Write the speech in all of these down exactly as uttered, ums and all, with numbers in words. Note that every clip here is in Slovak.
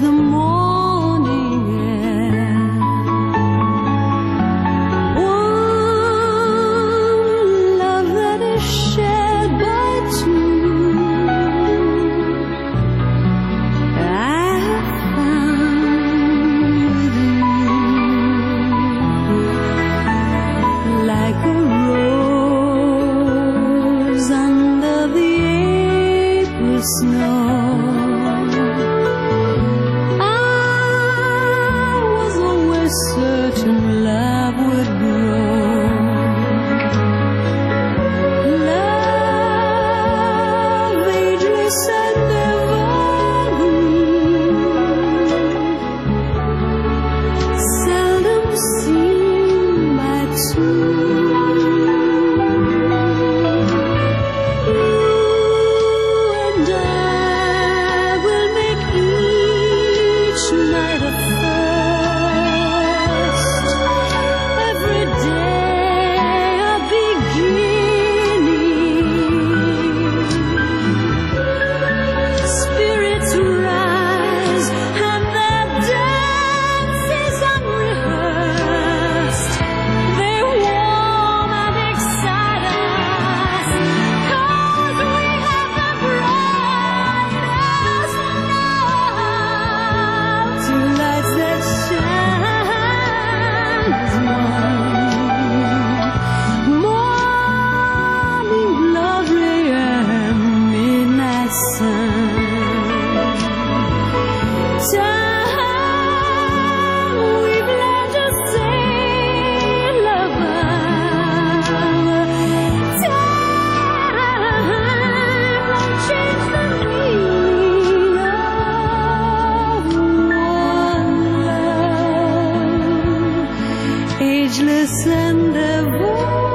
the morning air. One love that is shared by two. I have found with you, like a rose under the April snow. Certain love would grow. Love ageless and evergreen, seldom seen by two. You and I will make each night a ageless and ever.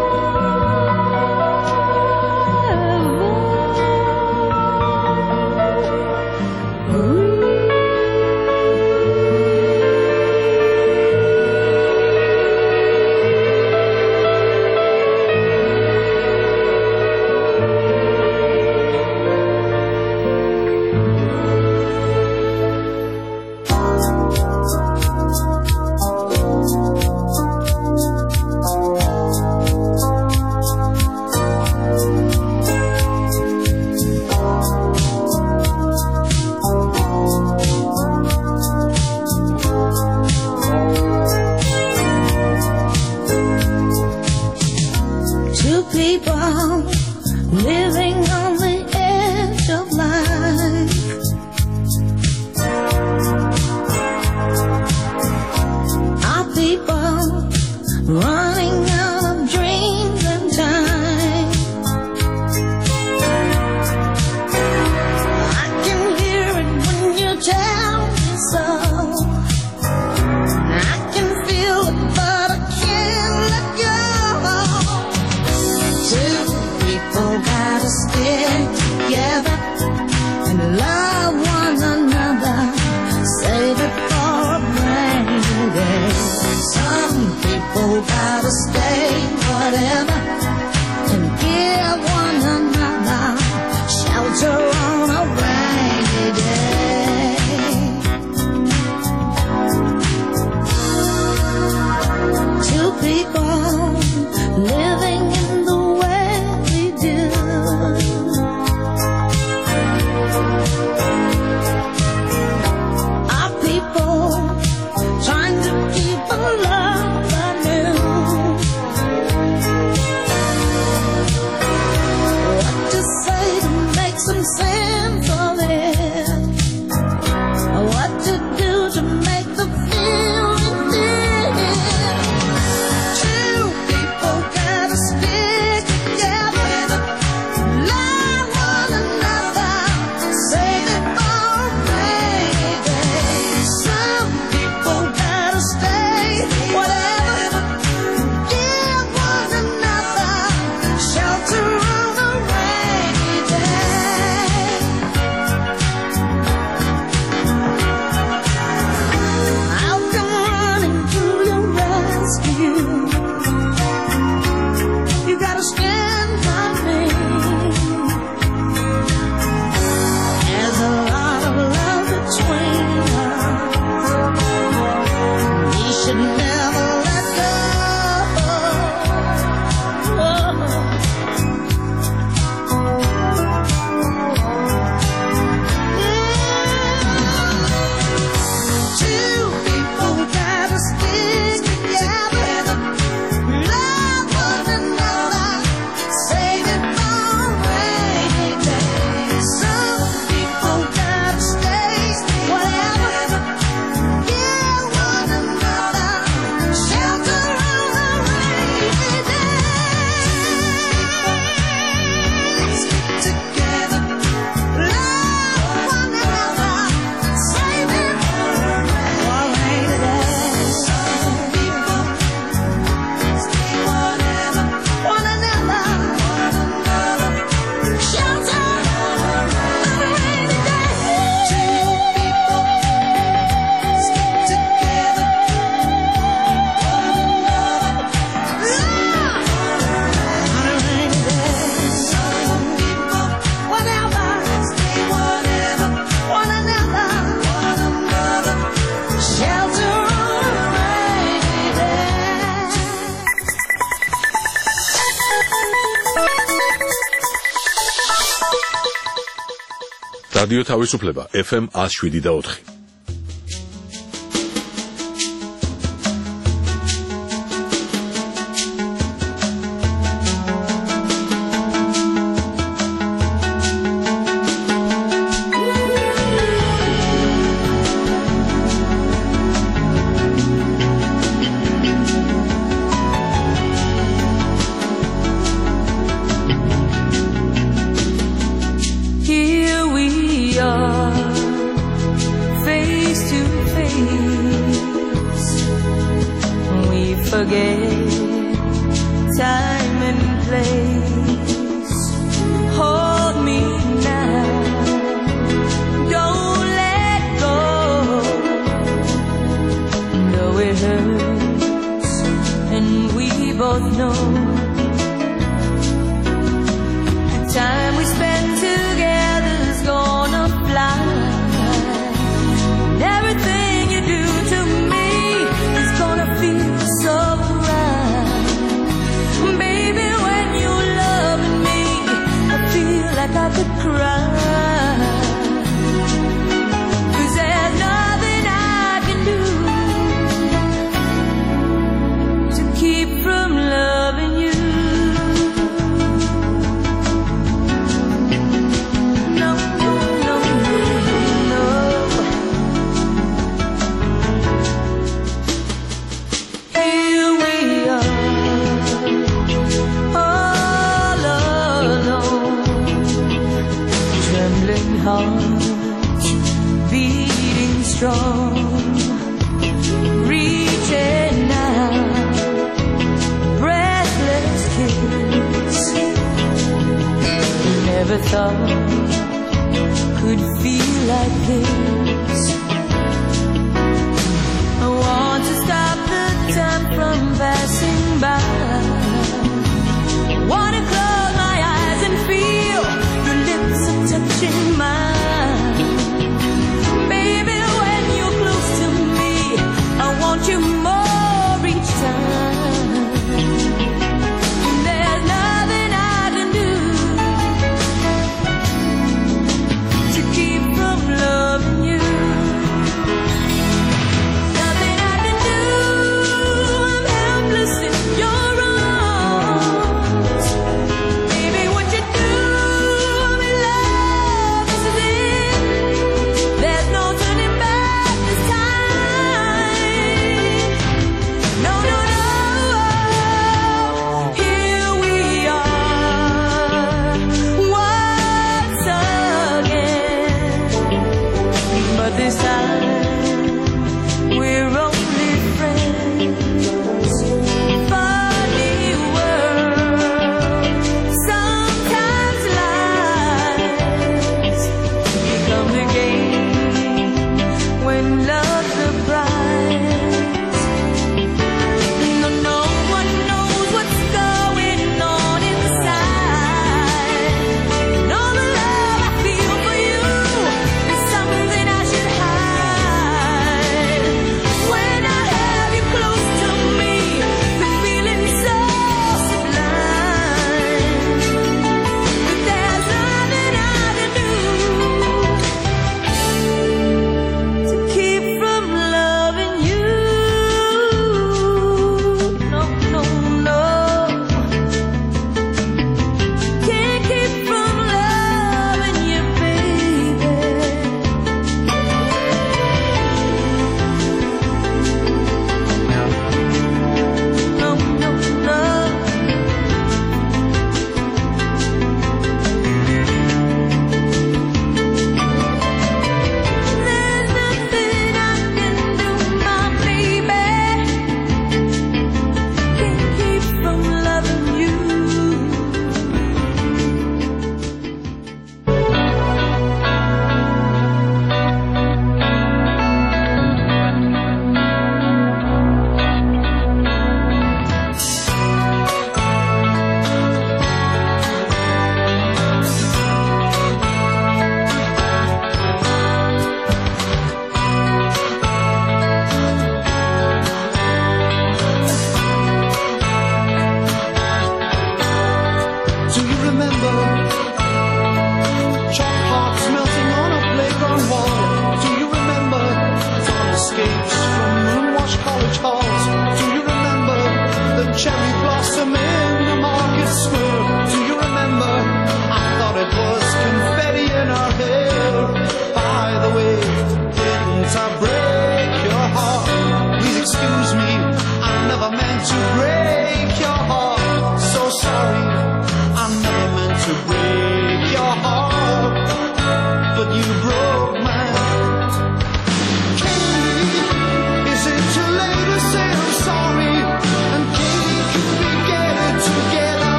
Two people living on the edge of life. Our people running out of dreams and time. I can hear it when you tell me so. I can feel it, but I can't let go. Two people gotta stick together and love one another. Save it for a rainy day. Some people gotta stay whatever and give one another shelter on a rainy day. Two people living in the way we do. Our people trying to keep a love anew. What to say to make some sense of it? What to do to make the feeling feel? Two რადიო თავისუფლება ეფ ემ one oh seven და four. Forget time and place. Hold me now, don't let go. Though it hurts, and we both know the time we spend together's gonna fly. And everything you do to me is gonna feel so right. Baby, when you're loving me, I feel like I could cry. 'Cause there's nothing I can do to keep from loving you. No, no, no, no. Here we are, all alone, trembling hearts beating strong, reaching out, breathless kiss. Never thought could feel like this. I want to stop the time from passing by. Want to close my eyes and feel your lips are touching mine. Baby, when you're close to me, I want you more each time. And there's nothing I can do to keep from loving you.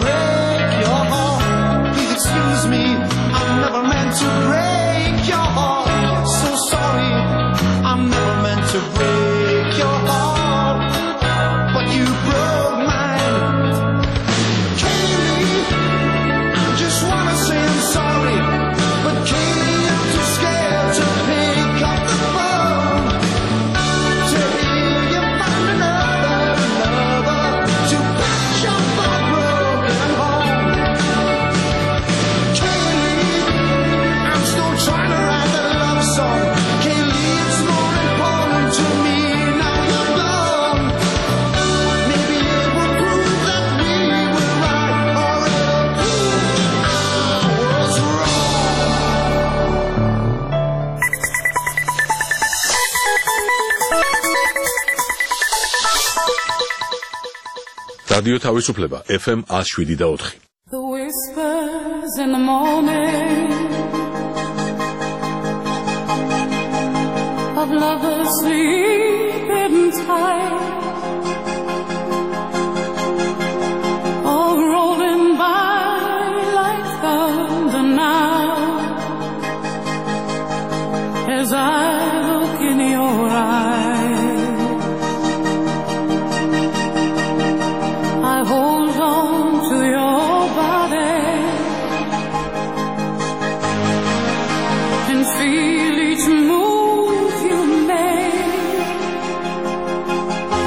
break your heart. Please excuse me, I never meant to break your heart. So sorry, I never meant to break your heart, but you broke mine. Kaylee, I just wanna say I'm sorry, but Kaylee, I'm too scared to pick up the phone to hear you find another lover to patch up my broken home. Kaylee, I'm still trying to write that love song. Kaylee, it's more important to me now you're gone. Maybe it will prove that we were right, or it'll prove I was wrong. რადიო თავისუფლება F M one oh seven და four. The whispers in the morning of lovers sleeping tight, all rolling by like thunder now, as I look in your eyes. I hold on to your body and feel each move you make.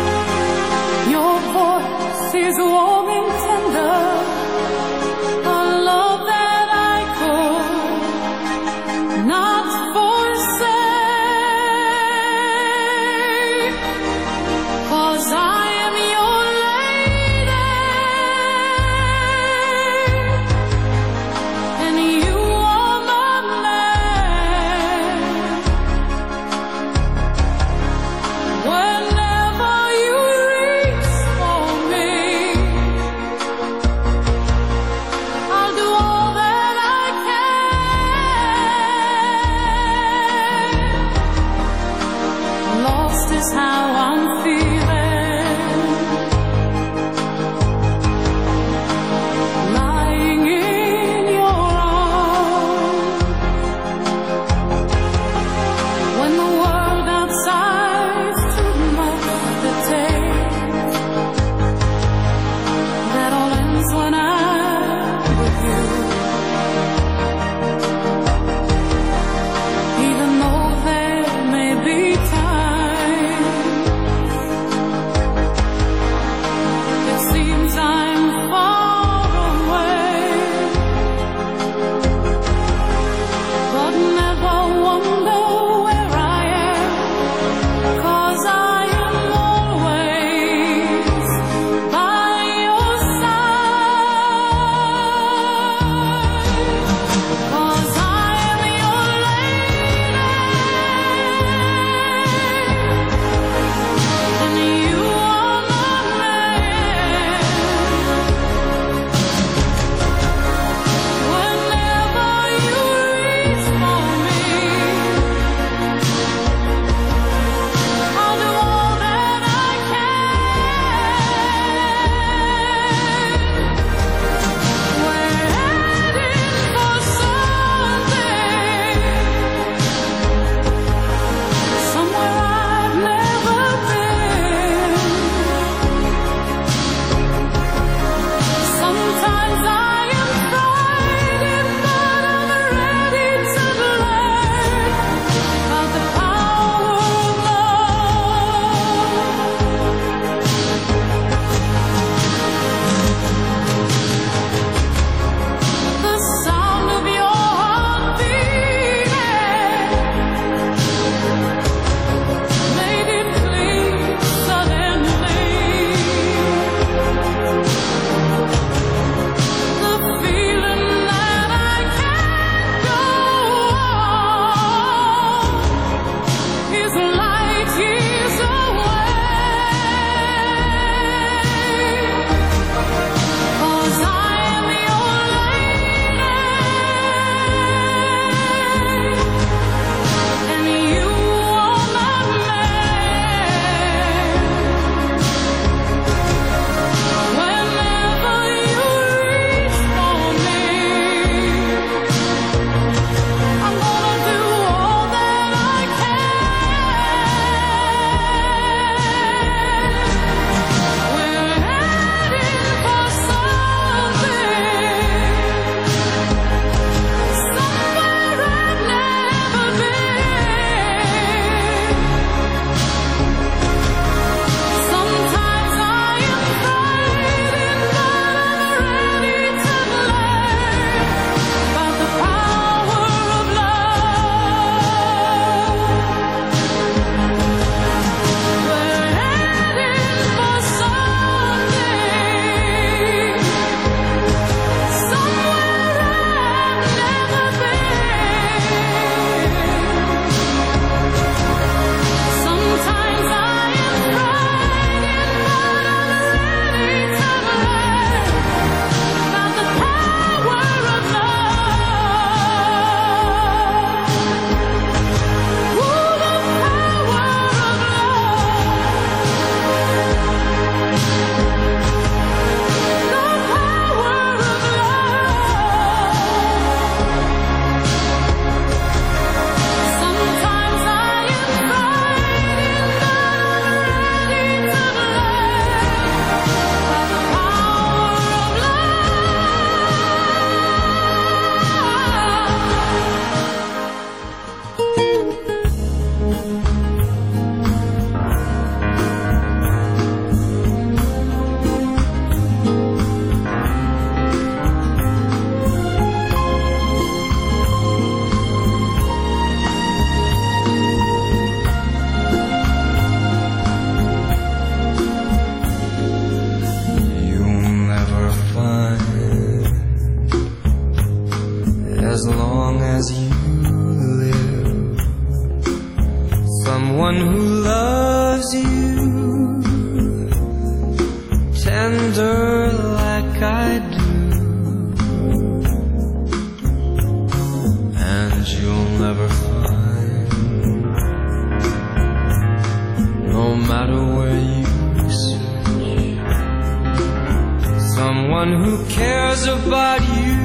about you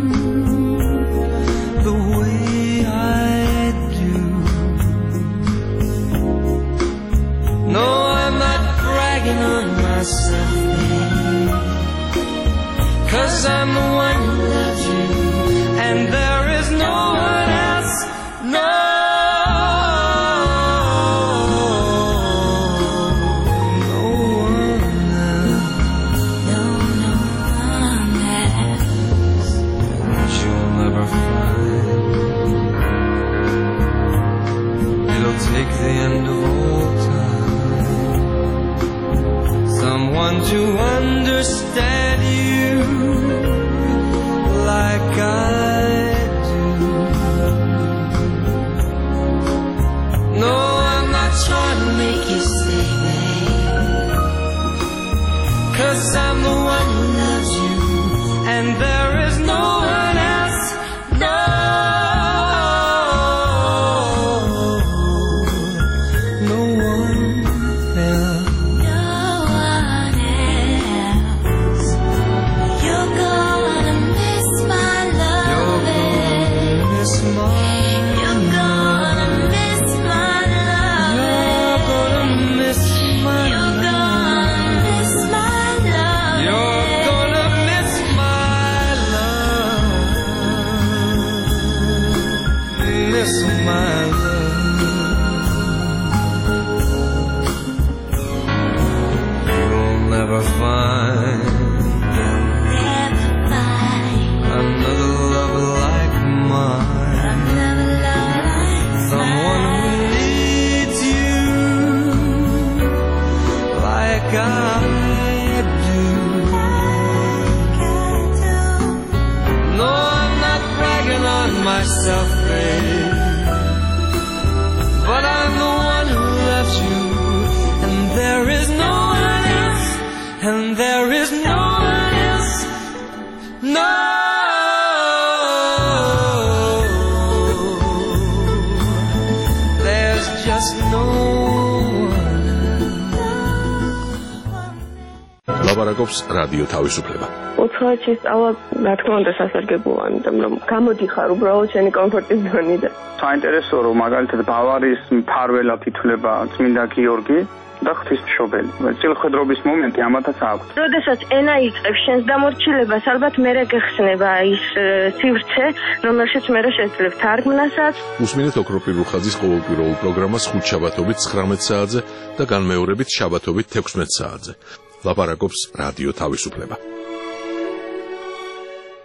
the way I do. No, I'm not bragging on myself, babe, 'cause I'm the one who loves you, and there is no one else, no. Take the end of all time, someone to understand you like I do. No, I'm not trying to make you stay, babe, 'cause I'm the one who loves you, and there is no one else, no. Myself, babe, but I'm the one who loves you, and there is no one else, and there is no one else, no. There's just no one. ლაპარაკობს რადიო თავისუფლება. უცხოეთში სწავლა, რა თქმა უნდა, სასარგებლოა, იმიტომ რომ გამოდიხარ უბრალოდ შენი კომფორტის ზონიდან. საინტერესო რომ მაგალითად ბავარიის მფარველად ითვლება წმინდა გიორგი და ღვთისმშობელი. წილხვედრობის მომენტი ამათაც აქვს. როდესაც ენა იწყებს შენს დამორჩილებას, ალბათ მერე გეხსნება ის სივრცე, რომელშიც მერე შეძლებ თარგმნასაც. უსმინეთ ოქროპირ რუხაძის ყოველკვირეულ პროგრამას ხუთშაბათობით ცხრამეტ საათზე და განმეორებით შაბათობით თექვსმეტ საათზე. ლაპარაკობს რადიო თავისუფლება.